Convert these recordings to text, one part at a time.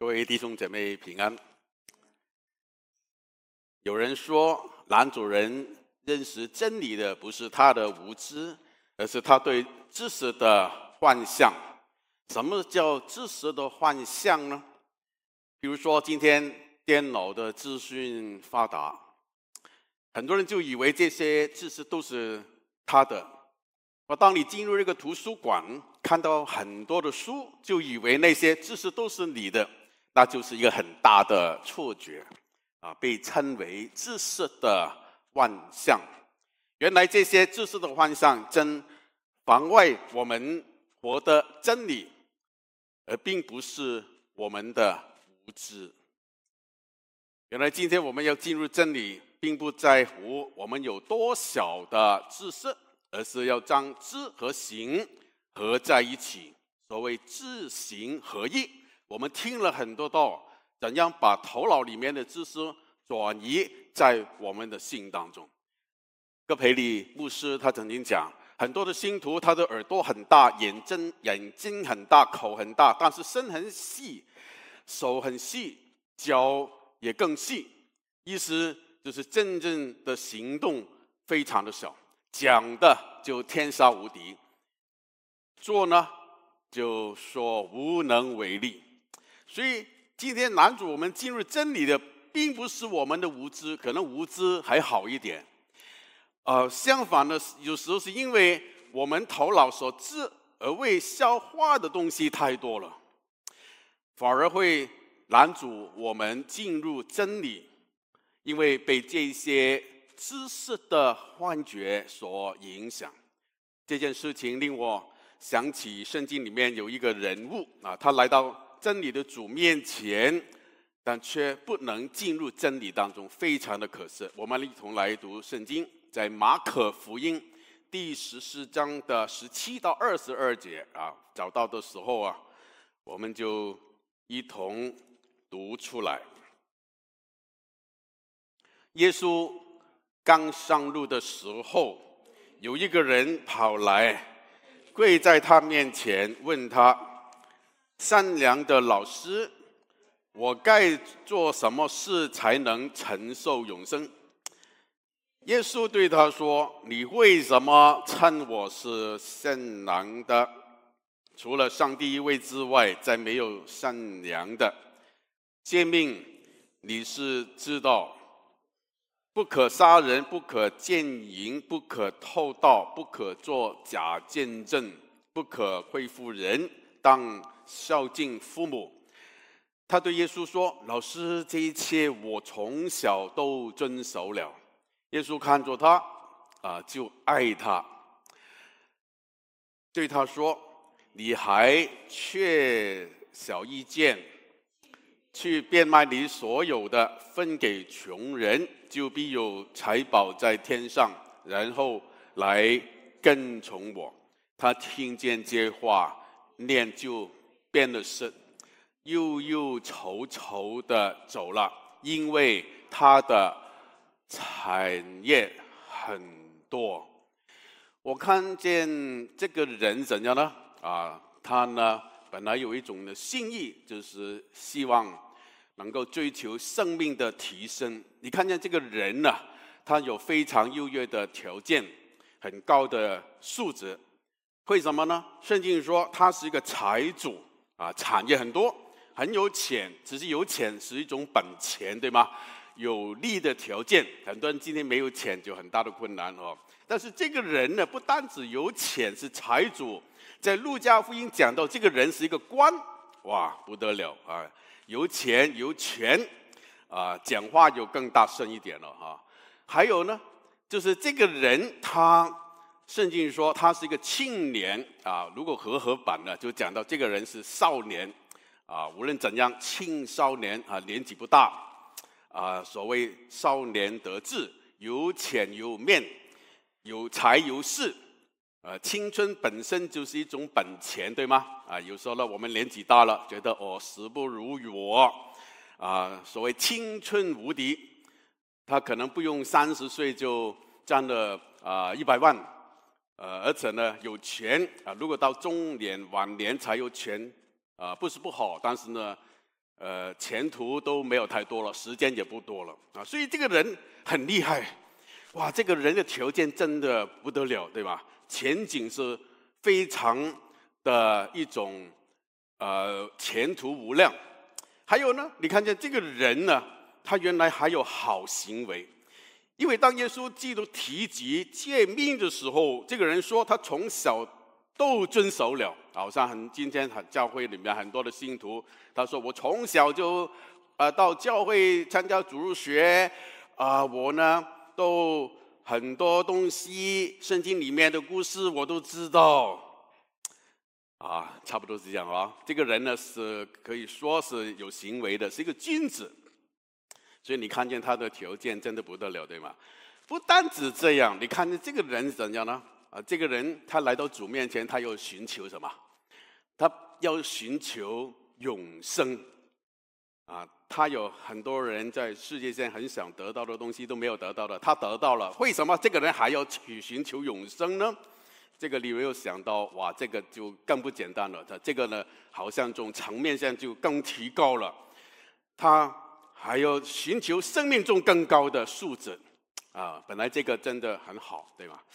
各位弟兄姐妹平安。有人说，男主人认识真理的不是他的无知，而是他对知识的幻象。什么叫知识的幻象呢？比如说，今天电脑的资讯发达，很多人就以为这些知识都是他的。当你进入这个图书馆，看到很多的书，就以为那些知识都是你的，那就是一个很大的错觉，被称为知识的幻象。原来这些知识的幻象真妨碍我们活的真理，而并不是我们的无知。原来今天我们要进入真理，并不在乎我们有多少的知识，而是要将知和行合在一起。所谓知行合一，我们听了很多道，怎样把头脑里面的知识转移在我们的心当中。葛培理牧师他曾经讲，很多的信徒他的耳朵很大，眼睛很大，口很大，但是身很细，手很细，脚也更细。意思就是真正的行动非常的小，讲的就天下无敌，做呢就说无能为力。所以今天男主我们进入真理的并不是我们的无知，可能无知还好一点，相反的，有时候是因为我们头脑所知而未消化的东西太多了，反而会拦阻我们进入真理，因为被这些知识的幻觉所影响。这件事情令我想起圣经里面有一个人物他来到真理的主面前，但却不能进入真理当中，非常的可惜。我们一同来读圣经，在马可福音第14章的17到22节找到的时候我们就一同读出来。耶稣刚上路的时候，有一个人跑来，跪在他面前，问他：善良的老师，我该做什么事才能承受永生？耶稣对他说：你为什么称我是善良的？除了上帝一位之外，再没有善良的。诫命你是知道，不可杀人，不可奸淫，不可偷盗，不可作假见证，不可亏负人，当孝敬父母。他对耶稣说：老师，这一切我从小都遵守了。耶稣看着他就爱他，对他说：你还缺小一件，去变卖你所有的，分给穷人，就必有财宝在天上，然后来跟从我。他听见这话，脸就变了色，忧忧愁愁的走了，因为他的产业很多。我看见这个人怎样呢？他呢本来有一种的心意，就是希望能够追求生命的提升。你看见这个人呢，他有非常优越的条件，很高的素质。为什么呢？圣经说他是一个财主产业很多，很有钱。只是有钱是一种本钱，对吗？有利的条件，很多人今天没有钱就很大的困难但是这个人呢，不单止有钱，是财主。在路加福音讲到这个人是一个官，哇，不得了有钱有权讲话就更大声一点了还有呢，就是这个人圣经说他是一个青年如果和版呢，就讲到这个人是少年无论怎样，青少年年纪不大所谓少年得志，有钱有面，有财有势青春本身就是一种本钱，对吗？有时候呢，我们年纪大了，觉得时不如我所谓青春无敌，他可能不用30岁就赚了100万而且呢有权如果到中年晚年才有权不是不好，但是呢前途都没有太多了，时间也不多了啊，所以这个人很厉害，哇，这个人的条件真的不得了，对吧？前景是非常的一种前途无量。还有呢，你看见这个人呢，他原来还有好行为，因为当耶稣基督提及诫命的时候，这个人说他从小都遵守了，好像今天教会里面很多的信徒，他说我从小就到教会参加主日学我呢都很多东西圣经里面的故事我都知道差不多是这样啊。这个人呢是可以说是有行为的，是一个君子，所以你看见他的条件真的不得了，对吗？不单止这样，你看见这个人怎样呢？这个人他来到主面前，他要寻求什么？他要寻求永生他有很多人在世界上很想得到的东西都没有得到的，他得到了，为什么这个人还要去寻求永生呢？这个你没有想到，哇，这个就更不简单了。这个呢，好像从层面上就更提高了，他还要寻求生命中更高的素质本来这个真的很好，对吗？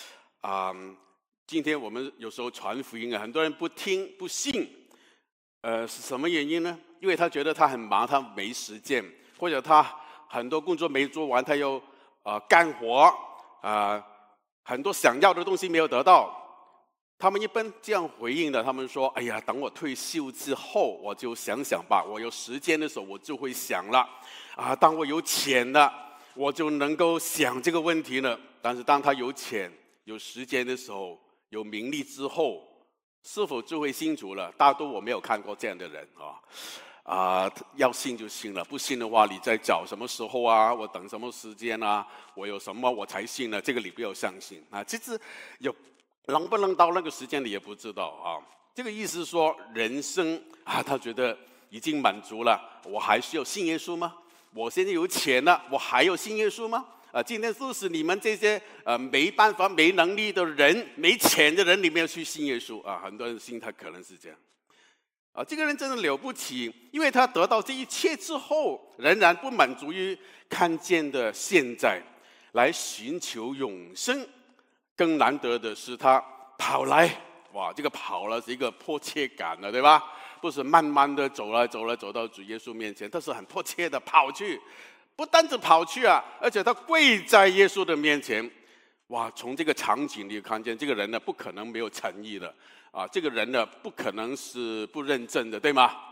今天我们有时候传福音很多人不听不信，是什么原因呢？因为他觉得他很忙，他没时间，或者他很多工作没做完，他又干活很多想要的东西没有得到。他们一般这样回应的，他们说：“哎呀，等我退休之后，我就想想吧。我有时间的时候，我就会想了当我有钱了，我就能够想这个问题了。但是当他有钱、有时间的时候，有名利之后，是否就会信主了？大多我没有看过这样的人要信就信了，不信的话，你在找什么时候我等什么时间我有什么我才信呢？这个你不要相信其实能不能到那个时间你也不知道这个意思是说，人生他觉得已经满足了，我还需要信耶稣吗？我现在有钱了，我还要信耶稣吗？今天就是你们这些没办法、没能力的人、没钱的人里面去信耶稣很多人心态可能是这样这个人真的了不起，因为他得到这一切之后，仍然不满足于看见的现在，来寻求永生。更难得的是他跑来，哇，这个跑了是一个迫切感了，对吧？不是慢慢的走到主耶稣面前，他是很迫切的跑去，不单止跑去而且他跪在耶稣的面前。哇，从这个场景你看见这个人呢不可能没有诚意的这个人呢不可能是不认真的，对吗？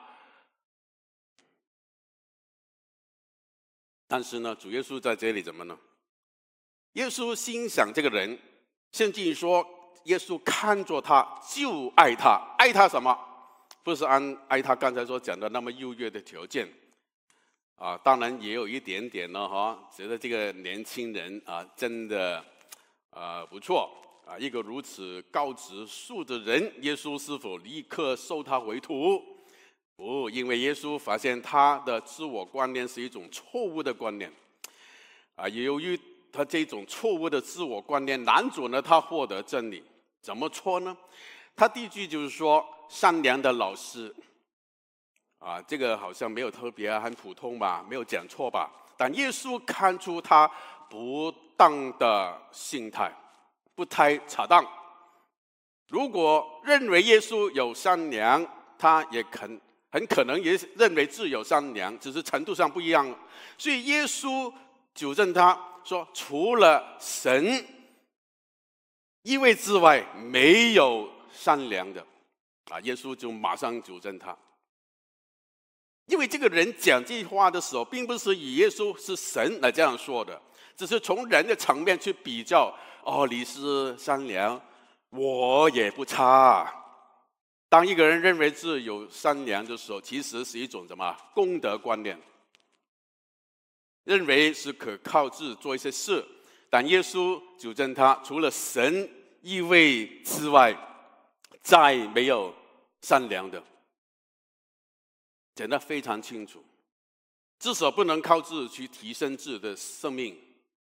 但是呢，主耶稣在这里怎么呢？耶稣欣赏这个人，圣经说耶稣看着他就爱他，爱他什么？不是爱他刚才所讲的那么优越的条件当然也有一点点呢觉得这个年轻人真的不错一个如此高质素的人，耶稣是否立刻收他为徒？不，因为耶稣发现他的自我观念是一种错误的观念也由于他这种错误的自我观念拦阻了他获得真理。怎么错呢？他第一句就是说善良的老师这个好像没有特别很普通吧，没有讲错吧？但耶稣看出他不当的心态，不太恰当。如果认为耶稣有善良，他也很可能也认为自己有善良，只是程度上不一样。所以耶稣纠正他说，除了神一位之外，没有善良的耶稣就马上纠正他。因为这个人讲这句话的时候，并不是以耶稣是神来这样说的，只是从人的层面去比较你是善良，我也不差。当一个人认为自己有善良的时候，其实是一种什么功德观念，认为是可靠自己做一些事。但耶稣纠正他，除了神一位之外，再没有善良的，讲得非常清楚，至少不能靠自己去提升自己的生命。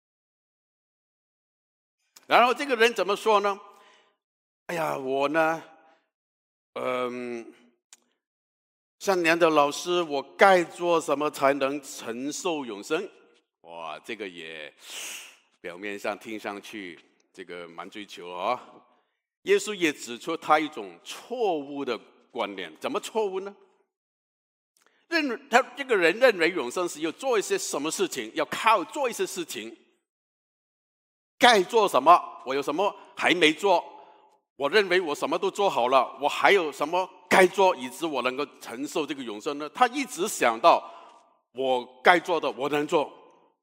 然后这个人怎么说呢？哎呀，我呢善良的老师，我该做什么才能承受永生？哇，这个也表面上听上去这个蛮追求啊。耶稣也指出他一种错误的观念，怎么错误呢？他这个人认为永生是要做一些什么事情，要靠做一些事情，该做什么，我有什么还没做，我认为我什么都做好了，我还有什么该做，以致我能够承受这个永生呢？他一直想到我该做的我能做，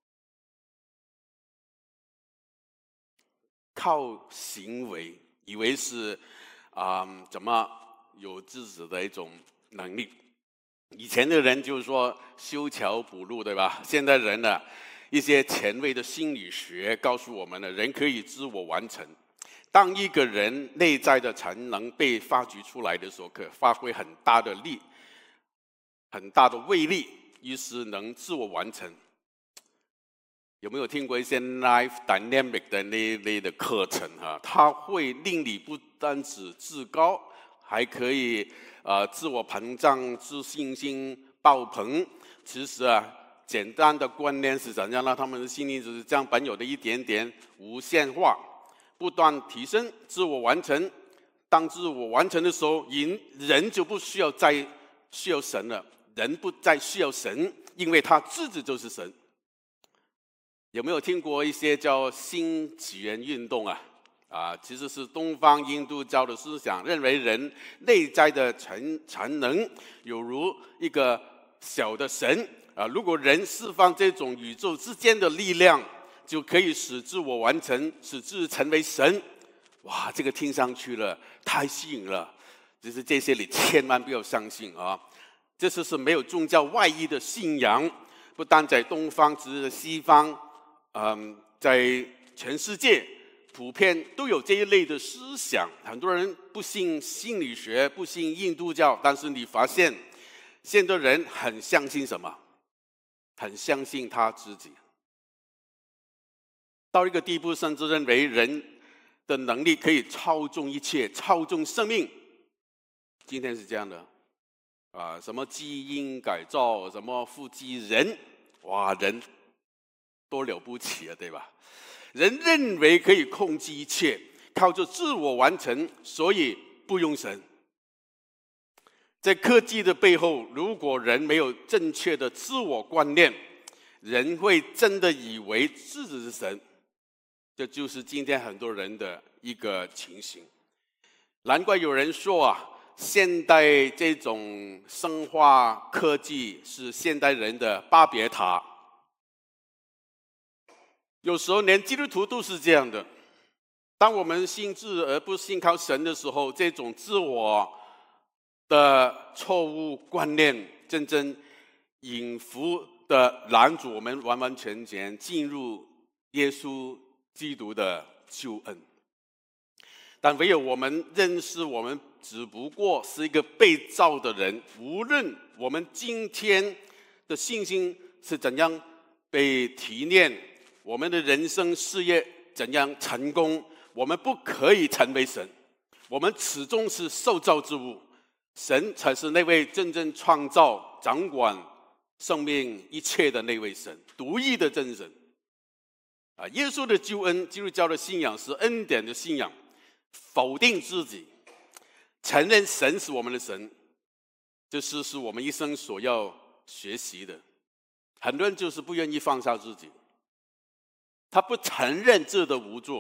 靠行为以为是怎么有自己的一种能力。以前的人就是说修桥补路，对吧？现在人呢，一些前卫的心理学告诉我们呢，人可以自我完成。当一个人内在的才能被发掘出来的时候，可发挥很大的威力，于是能自我完成。有没有听过一些 Life Dynamic 的那一类的课程啊？它会令你不单只自高，还可以自我膨胀、自信心爆棚。其实简单的观念是怎样让他们的心灵就是将本有的一点点无限化，不断提升，自我完成。当自我完成的时候，人就不需要再需要神了，人不再需要神，因为他自己就是神。有没有听过一些叫新起源运动其实是东方印度教的思想，认为人内在的才能有如一个小的神如果人释放这种宇宙之间的力量，就可以使自我完成，使自己成为神。哇，这个听上去了太吸引了，就是这些你千万不要相信这是没有宗教外衣的信仰，不单在东方，只是西方在全世界普遍都有这一类的思想。很多人不信心理学，不信印度教，但是你发现现在人很相信什么？很相信他自己，到一个地步，甚至认为人的能力可以操纵一切，操纵生命。今天是这样的什么基因改造，什么复制人，哇，人多了不起对吧？人认为可以控制一切，靠着自我完成，所以不用神。在科技的背后，如果人没有正确的自我观念，人会真的以为自己是神。这就是今天很多人的一个情形。难怪有人说现代这种生化科技是现代人的巴别塔。有时候连基督徒都是这样的，当我们信自而不信靠神的时候，这种自我的错误观念真正隐伏的拦阻我们完完全全进入耶稣基督的救恩。但唯有我们认识我们只不过是一个被造的人，无论我们今天的信心是怎样被提炼，我们的人生事业怎样成功，我们不可以成为神，我们始终是受造之物，神才是那位真正创造掌管生命一切的那位神，独一的真神耶稣的救恩，基督教的信仰是恩典的信仰，否定自己，承认神是我们的神，这是我们一生所要学习的。很多人就是不愿意放下自己，他不承认自己的无助。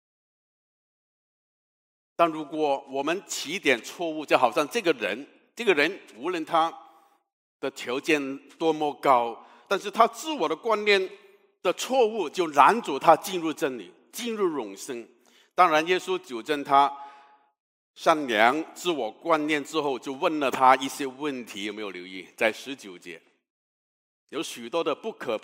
但如果我们起点错误，就好像这个人无论他的条件多么高，但是他自我的观念的错误就拦阻他进入真理，进入永生。当然耶稣纠正他善良自我观念之后，就问了他一些问题，有没有留意？在19节有许多的不可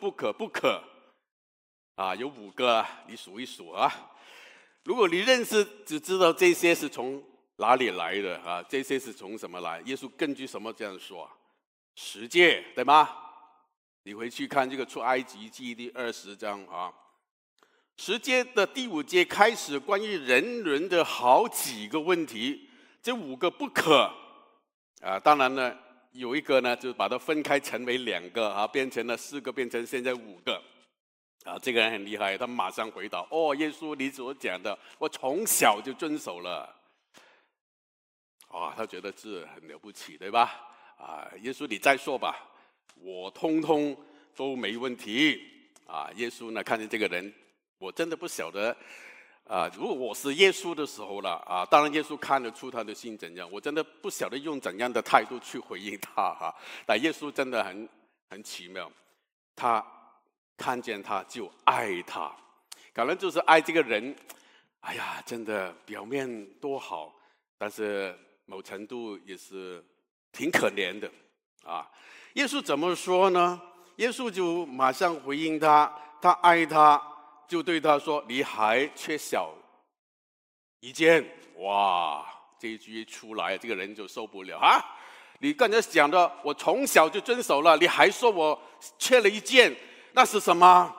有5个你数一数如果你认识，只知道这些是从哪里来的这些是从什么来？耶稣根据什么这样说10诫，对吗？你回去看这个出埃及记第20章10诫的第5节开始关于人的好几个问题，这5个不可当然呢， 有一个呢，就把它分开成为2个啊，变成了4个，变成现在5个。这个人很厉害，他马上回答：哦，耶稣，你所讲的，我从小就遵守了。他觉得这很了不起，对吧？耶稣你再说吧，我通通都没问题。耶稣呢看见这个人，我真的不晓得。如果我是耶稣的时候了，当然耶稣看得出他的心怎样，我真的不晓得用怎样的态度去回应他但耶稣真的很奇妙，他看见他就爱他，可能就是爱这个人。哎呀，真的表面多好，但是某程度也是挺可怜的耶稣怎么说呢？耶稣就马上回应他，他爱他，就对他说：你还缺少一件。哇，这一句一出来，这个人就受不了你刚才讲的我从小就遵守了，你还说我缺了一件，那是什么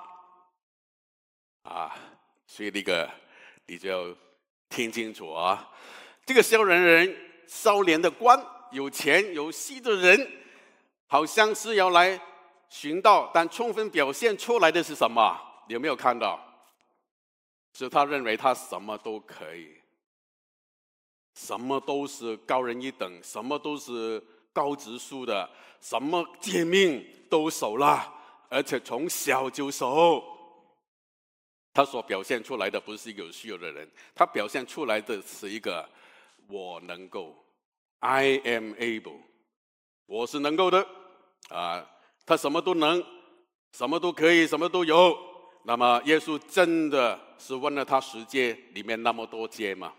所以你就要听清楚这个少年的官，有钱有势的人，好像是要来寻道，但充分表现出来的是什么？你有没有看到？是他认为他什么都可以，什么都是高人一等，什么都是高质素的，什么诫命都守了，而且从小就守。他所表现出来的不是一个有需要的人，他表现出来的是一个我能够 I am able， 我是能够的他什么都能，什么都可以，什么都有。那么耶稣真的是问了他10诫里面那么多诫吗？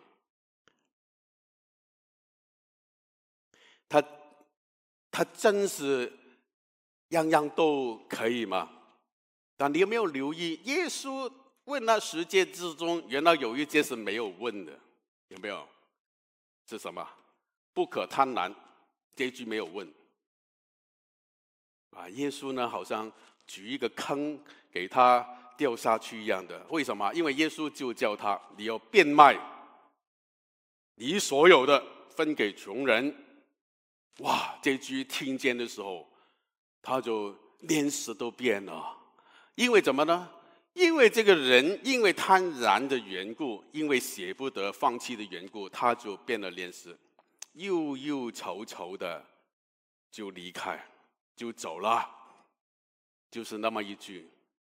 他真是样样都可以吗？但你有没有留意，耶稣问那10诫之中，原来有一诫是没有问的，有没有？是什么？不可贪婪，这一句没有问耶稣呢好像举一个坑给他掉下去一样的。为什么？因为耶稣就叫他，你要变卖你所有的，分给穷人。哇，这句听见的时候，他就脸色都变了。因为怎么呢？因为这个人因为贪婪的缘故，因为舍不得放弃的缘故，他就变了脸色，忧忧愁愁的就离开，就走了。就是那么一句。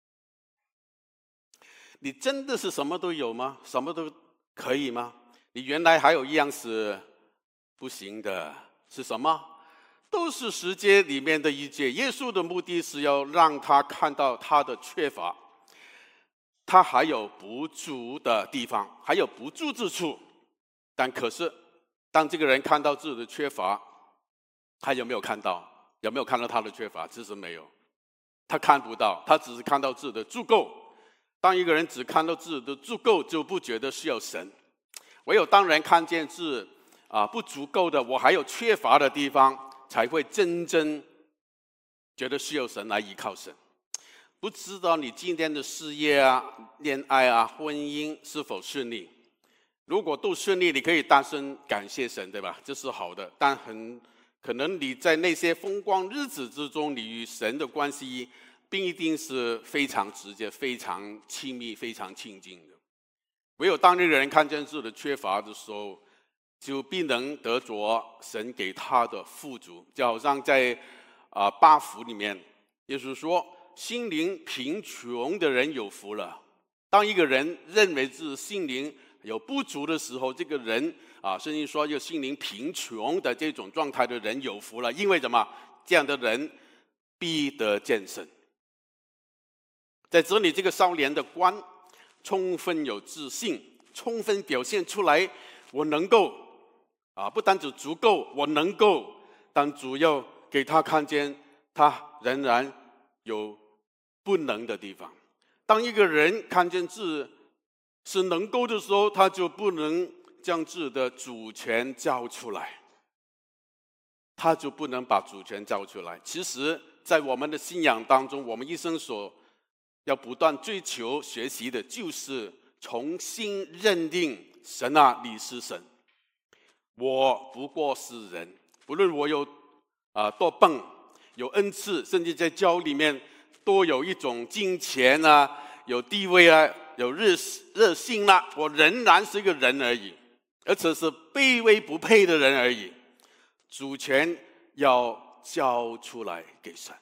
你真的是什么都有吗？什么都可以吗？你原来还有一样是不行的，是什么？都是10诫里面的一诫。耶稣的目的是要让他看到他的缺乏，他还有不足的地方，还有不足之处。但可是当这个人看到自己的缺乏，他有没有看到？有没有看到他的缺乏？其实没有，他看不到，他只是看到自己的足够。当一个人只看到自己的足够，就不觉得需要神。唯有当人看见自不足够的，我还有缺乏的地方，才会真正觉得需要神，来依靠神。不知道你今天的事业恋爱婚姻是否顺利？如果都顺利，你可以大声感谢神，对吧？这是好的。但很可能你在那些风光日子之中，你与神的关系不一定是非常直接、非常亲密、非常亲近的。唯有当那个人看见自己的缺乏的时候，就必能得着神给他的富足。就好像在8福里面，耶稣说：心灵贫穷的人有福了。当一个人认为自己心灵有不足的时候，这个人圣经说有心灵贫穷的这种状态的人有福了。因为什么？这样的人必得见神。在这里，这个少年的官充分有自信，充分表现出来，我能够不单只足够，我能够，但主要给他看见他仍然有不能的地方。当一个人看见自己是能够的时候，他就不能将自己的主权交出来，他就不能把主权交出来。其实在我们的信仰当中，我们一生所要不断追求学习的，就是重新认定神你是神，我不过是人。不论我有多笨，有恩赐，甚至在教里面都有一种金钱啊，有地位啊，有热心啦，我仍然是一个人而已，而且是卑微不配的人而已。主权要交出来给神。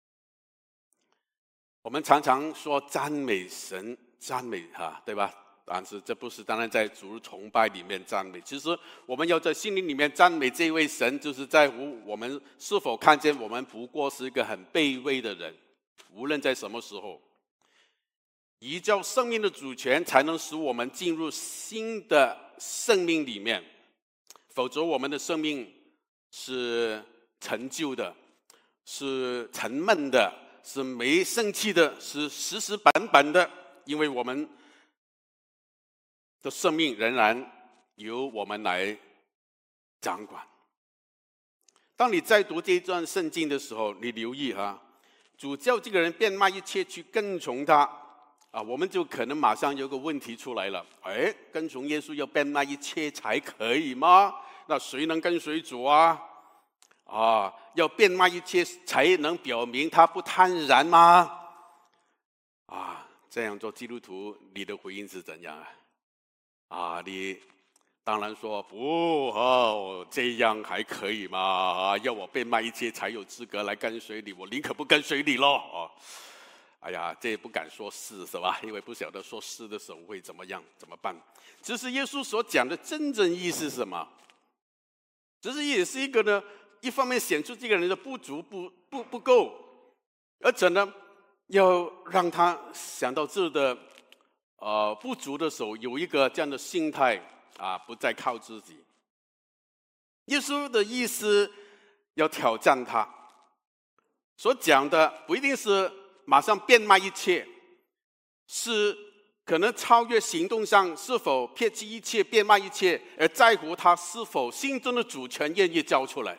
我们常常说赞美神，赞美他，对吧？但是这不是当然在主日崇拜里面赞美，其实我们要在心灵里面赞美这位神，就是在乎我们是否看见我们不过是一个很卑微的人，无论在什么时候。依照生命的主权，才能使我们进入新的生命里面，否则我们的生命是陈旧的，是沉闷的，是没生气的，是死死板板的，因为我们的生命仍然由我们来掌管。当你在读这一段圣经的时候，你留意主叫这个人变卖一切去跟从他我们就可能马上有个问题出来了，跟从耶稣要变卖一切才可以吗？那谁能跟随主啊？要变卖一切才能表明他不贪婪吗？这样做基督徒，你的回应是怎样你当然说不这样还可以吗？要我变卖一切才有资格来跟随你，我宁可不跟随你咯。哎呀，这也不敢说是吧？因为不晓得说是的时候会怎么样，怎么办？其实耶稣所讲的真正意思是什么？其实也是一个呢，一方面显出这个人的不足不够，而且呢，要让他想到自己的不足的时候，有一个这样的心态不再靠自己。耶稣的意思要挑战他，所讲的不一定是马上变卖一切，是可能超越行动上是否撇弃一切变卖一切，而在乎他是否心中的主权愿意交出来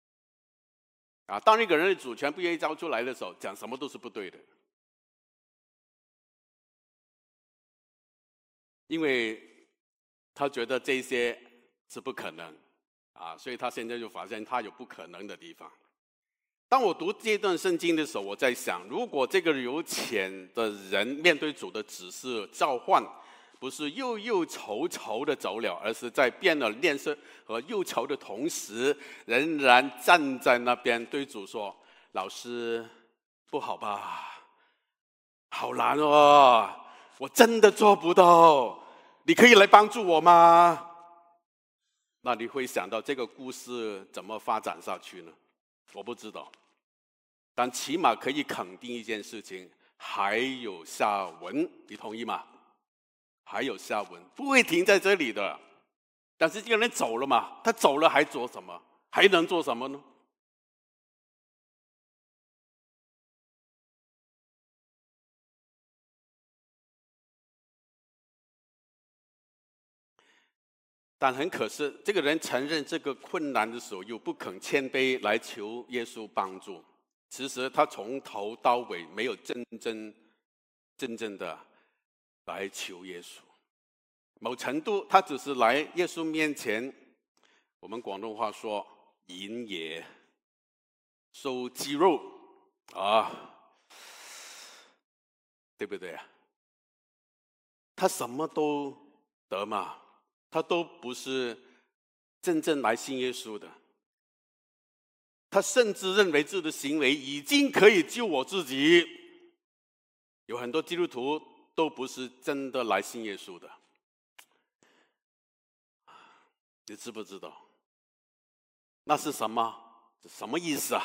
当一个人的主权不愿意交出来的时候，讲什么都是不对的，因为他觉得这些是不可能所以他现在就发现他有不可能的地方。当我读这段圣经的时候，我在想，如果这个有钱的人面对主的指示召唤，不是忧愁的走了，而是在变了脸色和忧愁的同时，仍然站在那边对主说：“老师，不好吧？好难我真的做不到，你可以来帮助我吗？”那你会想到这个故事怎么发展下去呢？我不知道，但起码可以肯定一件事情，还有下文，你同意吗？还有下文，不会停在这里的。但是这个人走了嘛，他走了还做什么？还能做什么呢？但很可惜，这个人承认这个困难的时候，又不肯谦卑来求耶稣帮助。其实他从头到尾没有真正的来求耶稣。某程度，他只是来耶稣面前，我们广东话说“饮野”，收鸡肉对不对他什么都得嘛。他都不是真正来信耶稣的，他甚至认为自己的行为已经可以救我自己。有很多基督徒都不是真的来信耶稣的，你知不知道？那是什么？什么意思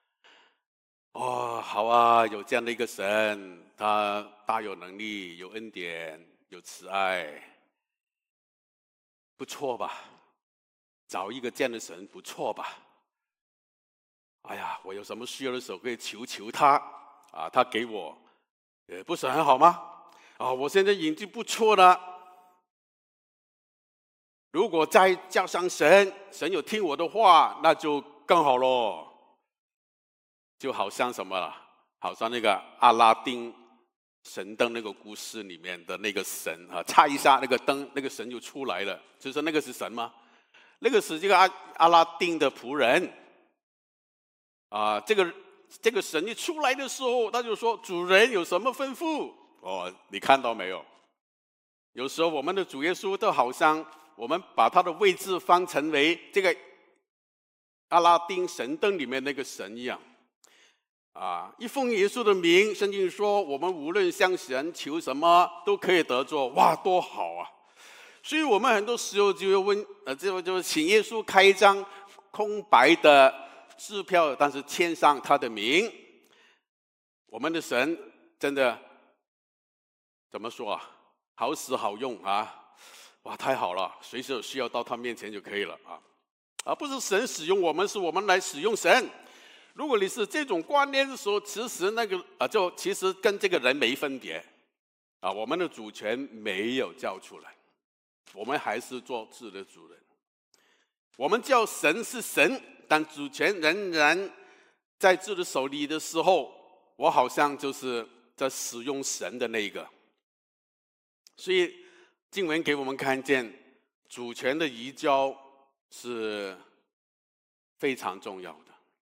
好有这样的一个神，他大有能力，有恩典，有慈爱。不错吧？找一个这样的神不错吧？我有什么需要的时候可以求他他给我，不是很好吗？我现在已经不错了。如果再叫上神，神有听我的话，那就更好咯。就好像什么了？好像那个阿拉丁神灯那个故事里面的那个神擦一下那个灯，那个神就出来了。就是说那个是神吗？那个是这个阿拉丁的仆人这个神一出来的时候，他就说：“主人有什么吩咐？”哦，你看到没有？有时候我们的主耶稣都好像我们把他的位置放成为这个阿拉丁神灯里面那个神一样。一奉耶稣的名，圣经说我们无论向神求什么都可以得着，哇，多好啊！所以我们很多时候就问，就是请耶稣开一张空白的支票，但是签上他的名。我们的神真的怎么说啊？好使好用啊！哇，太好了，随时有需要到他面前就可以了啊！而不是神使用我们，是我们来使用神。如果你是这种观念的时候，其实其实跟这个人没分别我们的主权没有交出来，我们还是做自己的主人。我们叫神是神，但主权仍然在自己的手里的时候，我好像就是在使用神的那一个。所以经文给我们看见，主权的移交是非常重要的。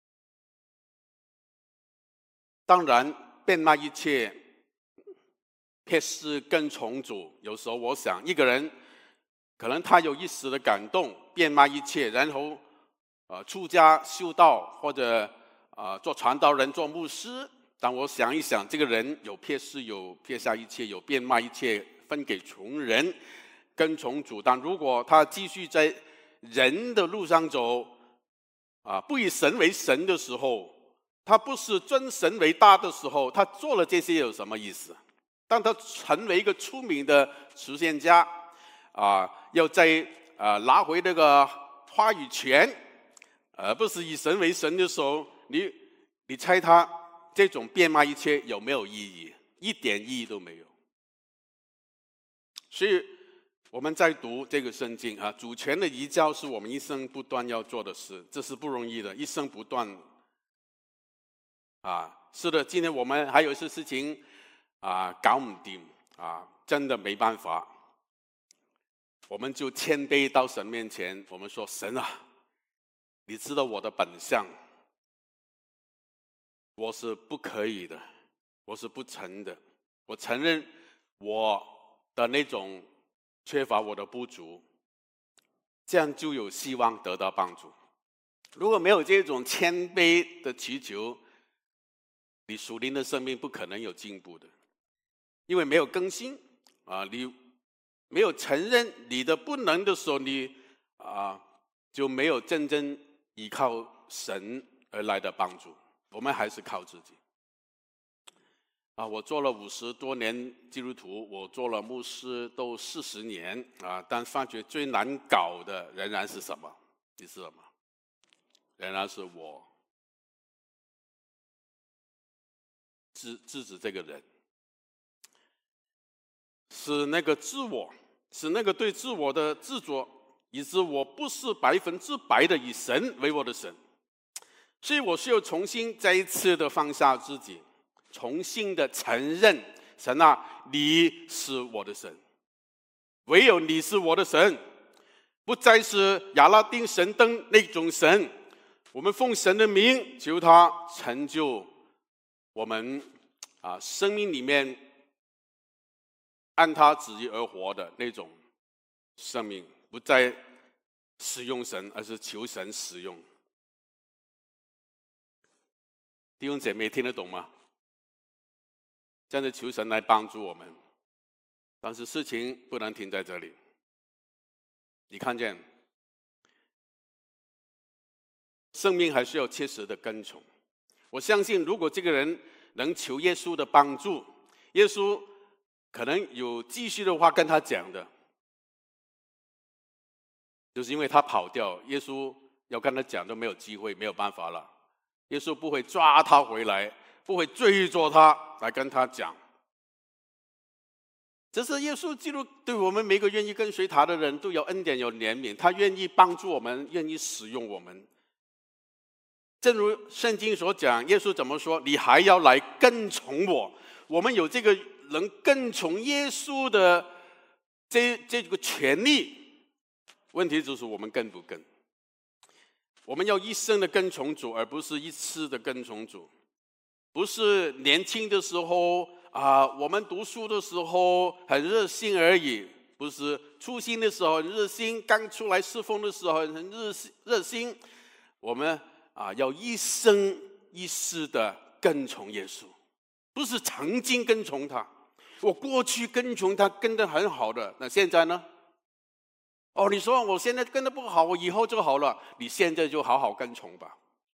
当然，变卖一切，撇失跟从主。有时候我想，一个人可能他有一时的感动，变卖一切，然后出家修道，或者做传道人、做牧师。但我想一想，这个人有撇失，有撇下一切，有变卖一切，分给穷人，跟从主。但如果他继续在人的路上走，不以神为神的时候，他不是尊神为大的时候，他做了这些有什么意思？当他成为一个出名的实现家，要再拿回那个话语权，而不是以神为神的时候，你猜他这种变卖一切有没有意义？一点意义都没有。所以我们在读这个圣经主权的移交是我们一生不断要做的事，这是不容易的，一生不断。是的，今天我们还有一些事情搞不定真的没办法，我们就谦卑到神面前，我们说：神啊，你知道我的本相，我是不可以的，我是不成的，我承认我的那种缺乏，我的不足，这样就有希望得到帮助。如果没有这种谦卑的祈求，你属灵的生命不可能有进步的，因为没有更新你没有承认你的不能的时候，你就没有真正依靠神而来的帮助。我们还是靠自己我做了50多年基督徒，我做了牧师都40年但发觉最难搞的仍然是什么？你知道吗？仍然是我制止这个人，是那个自我，是那个对自我的执着，以致我不是100%的以神为我的神。所以我需要重新再一次的放下自己，重新的承认神你是我的神，唯有你是我的神，不再是亚拉丁神灯那种神。我们奉神的名求他成就我们生命里面按他旨意而活的那种生命，不再使用神，而是求神使用。弟兄姐妹听得懂吗？真的求神来帮助我们，但是事情不能停在这里。你看见生命还需要切实的跟从。我相信如果这个人能求耶稣的帮助，耶稣可能有继续的话跟他讲的，就是因为他跑掉，耶稣要跟他讲都没有机会，没有办法了。耶稣不会抓他回来，不会追着他来跟他讲。这是耶稣基督对我们每个愿意跟随他的人都有恩典有怜悯，他愿意帮助我们，愿意使用我们。正如圣经所讲，耶稣怎么说？你还要来跟从我。我们有这个能跟从耶稣的这个权利，问题就是我们跟不跟。 我们要一生的跟从主，而不是一次的跟从主。不是年轻的时候我们读书的时候很热心而已，不是初心的时候很热心，刚出来侍奉的时候很热心。我们要一生一世的跟从耶稣，不是曾经跟从他。我过去跟从他跟得很好的，那现在呢？你说我现在跟得不好，我以后就好了。你现在就好好跟从吧，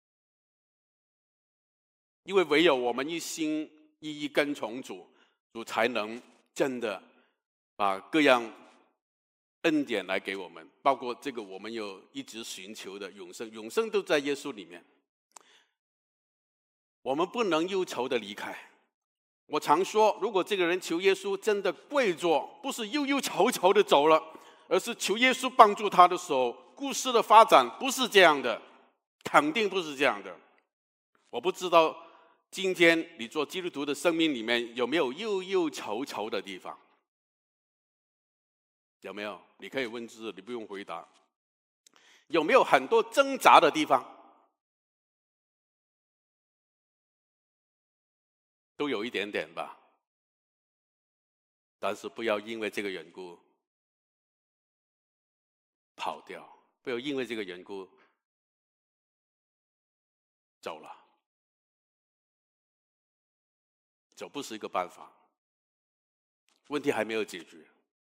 因为唯有我们一心一意跟从主，主才能真的把各样恩典来给我们，包括这个我们有一直寻求的永生，永生都在耶稣里面。我们不能忧愁的离开。我常说，如果这个人求耶稣真的跪着，不是忧忧愁愁的走了，而是求耶稣帮助他的时候，故事的发展不是这样的，肯定不是这样的。我不知道今天你做基督徒的生命里面有没有忧忧愁愁的地方？有没有？你可以问自己，你不用回答。有没有很多挣扎的地方？都有一点点吧，但是不要因为这个缘故跑掉，不要因为这个缘故走了。走不是一个办法，问题还没有解决。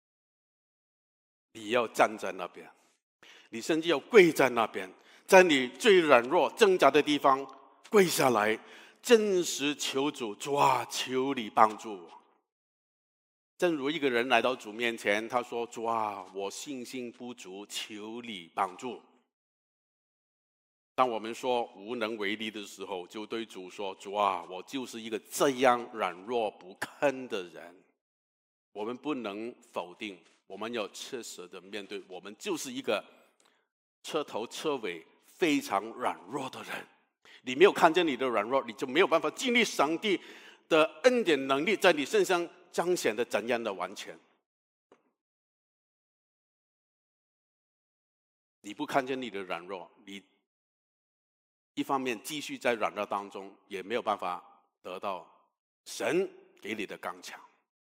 你要站在那边，你甚至要跪在那边，在你最软弱挣扎的地方跪下来，真实求主，主啊，求你帮助我。正如一个人来到主面前，他说，主啊，我信心不足，求你帮助。当我们说无能为力的时候，就对主说，主啊，我就是一个这样软弱不堪的人。我们不能否定，我们要切实的面对，我们就是一个彻头彻尾非常软弱的人。你没有看见你的软弱，你就没有办法经历上帝的恩典能力在你身上彰显的怎样的完全。你不看见你的软弱，你一方面继续在软弱当中，也没有办法得到神给你的刚强。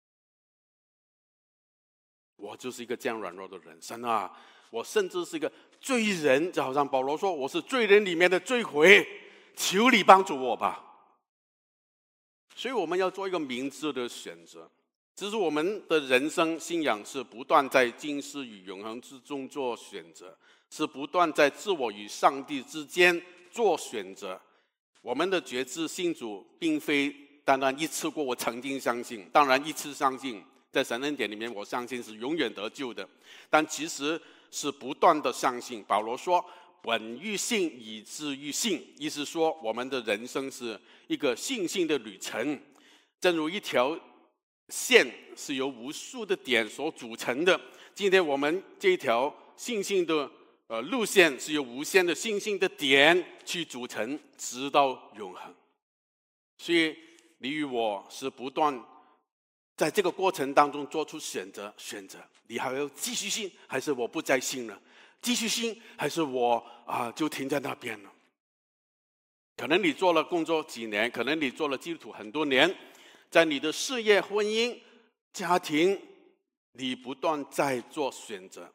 我就是一个这样软弱的人，神啊，我甚至是一个罪人，就好像保罗说，我是罪人里面的罪魁，求你帮助我吧。所以我们要做一个明智的选择。只是我们的人生信仰是不断在今世与永恒之中做选择，是不断在自我与上帝之间做选择。我们的觉知信主并非单单一次过我曾经相信，当然一次相信在神恩典里面我相信是永远得救的，但其实是不断的相信。保罗说本于信以至于信，意思说我们的人生是一个信心的旅程，正如一条线是由无数的点所组成的。今天我们这一条信心的路线是由无限的信心的点去组成，直到永恒。所以你与我是不断在这个过程当中做出选择，你还要继续信，还是我不再信了？继续信，还是我就停在那边了？可能你做了工作几年，可能你做了基督徒很多年，在你的事业、婚姻、家庭，你不断在做选择。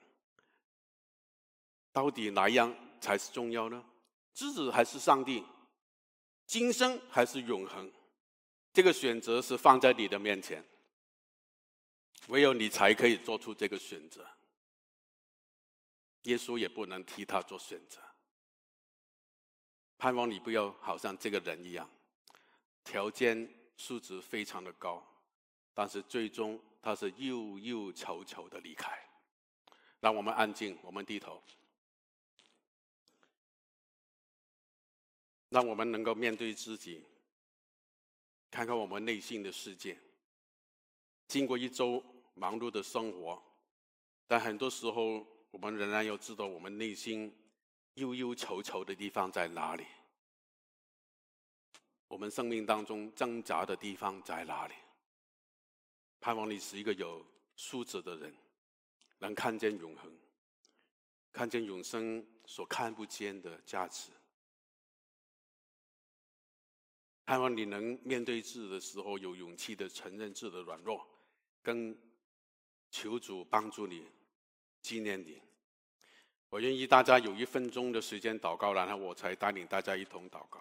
到底哪一样才是重要呢？自己还是上帝？今生还是永恒？这个选择是放在你的面前，唯有你才可以做出这个选择。耶稣也不能替他做选择。盼望你不要好像这个人一样，条件素质非常的高，但是最终他是忧忧愁愁的离开。让我们安静，我们低头，让我们能够面对自己，看看我们内心的世界。经过一周忙碌的生活，但很多时候我们仍然要知道我们内心忧忧愁愁的地方在哪里，我们生命当中挣扎的地方在哪里。盼望你是一个有素质的人，能看见永恒，看见永生所看不见的价值。盼望你能面对自己的时候，有勇气的承认自己的软弱，跟求主帮助你，纪念你。我愿意大家有1分钟的时间祷告，然后我才带领大家一同祷告。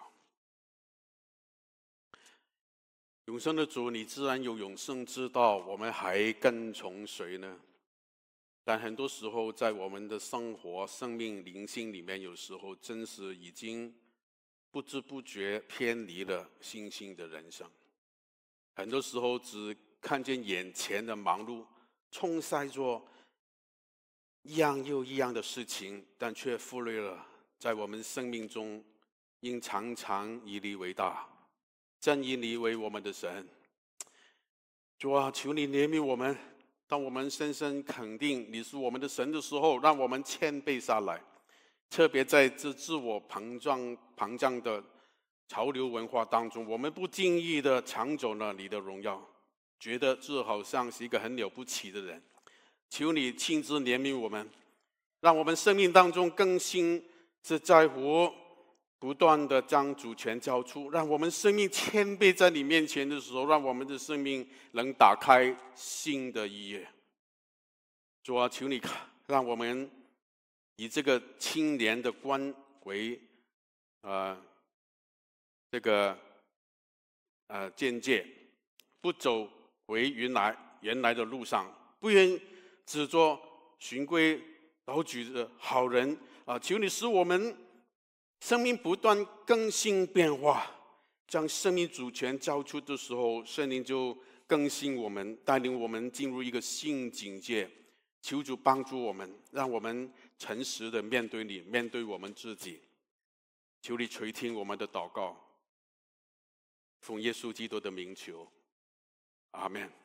永生的主，你自然有永生之道，我们还跟从谁呢？但很多时候在我们的生活、生命、灵性里面，有时候真是已经不知不觉偏离了信心的人生。很多时候只看见眼前的忙碌，冲塞着一样又一样的事情，但却忽略了在我们生命中应常常以你为大，真以你为我们的神。主啊，求你怜悯我们，当我们深深肯定你是我们的神的时候，让我们谦卑下来。特别在这自我膨胀的潮流文化当中，我们不经意地抢走了你的荣耀，觉得这好像是一个很了不起的人。求你亲自怜悯我们，让我们生命当中更新是在乎不断的将主权交出，让我们生命谦卑在你面前的时候，让我们的生命能打开新的一页。主啊，求你让我们以这个青年的光为这个见解，不走回原来的路上，不愿只做循规蹈矩的好人啊！求你使我们生命不断更新变化，将生命主权交出的时候，圣灵就更新我们，带领我们进入一个新境界。求主帮助我们，让我们诚实的面对你，面对我们自己。求你垂听我们的祷告，奉耶稣基督的名求，阿们。